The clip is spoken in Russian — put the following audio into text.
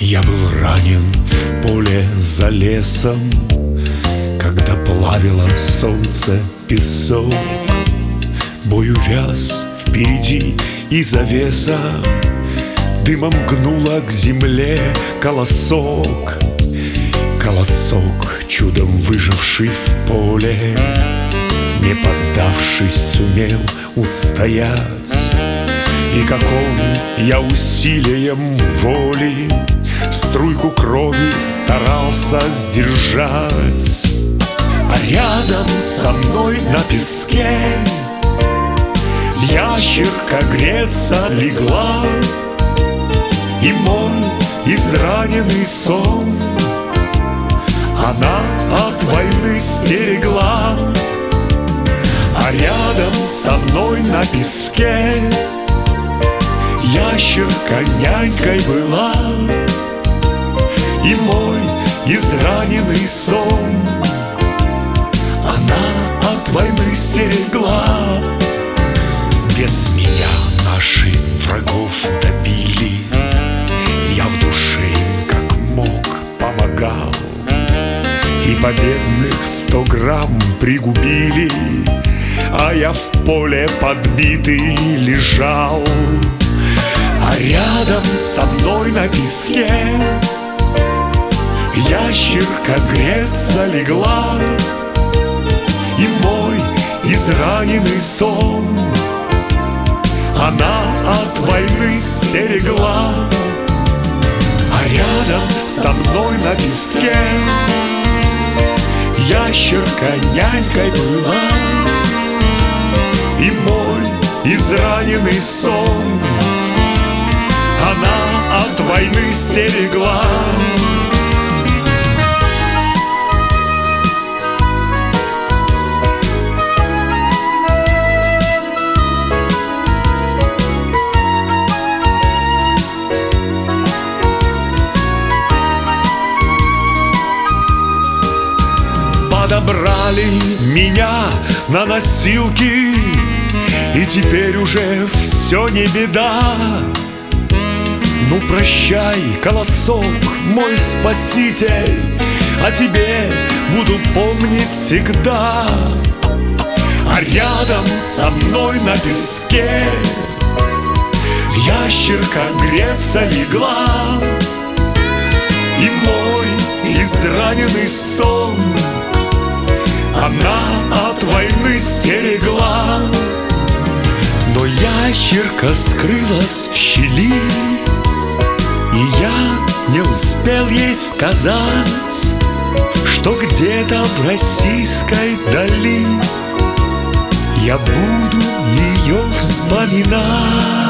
Я был ранен в поле за лесом, когда плавило солнце песок. Бой увяз впереди, и завеса дымом гнула к земле колосок. Колосок, чудом выживший в поле, не поддавшись, сумел устоять. И как он, я усилием воли струйку крови старался сдержать. А рядом со мной на песке ящерка греться легла, и мой израненный сон она от войны стерегла. А рядом со мной на песке ящерка нянькой была, и мой израненный сон она от войны стерегла. Без меня наши врагов добили, я в душе им как мог помогал, и победных 100 грамм пригубили, а я в поле подбитый лежал. А рядом со мной на песке ящерка греться легла, и мой израненный сон она от войны стерегла. А рядом со мной на песке ящерка нянькой была, и мой израненный сон она от войны стерегла. Подобрали меня на носилки, и теперь уже все не беда. Ну прощай, колосок, мой спаситель, о тебе буду помнить всегда. А рядом со мной на песке ящерка греться легла, и мой израненный сон она от войны стерегла. Но ящерка скрылась в щели, и я не успел ей сказать, что где-то в российской дали я буду ее вспоминать.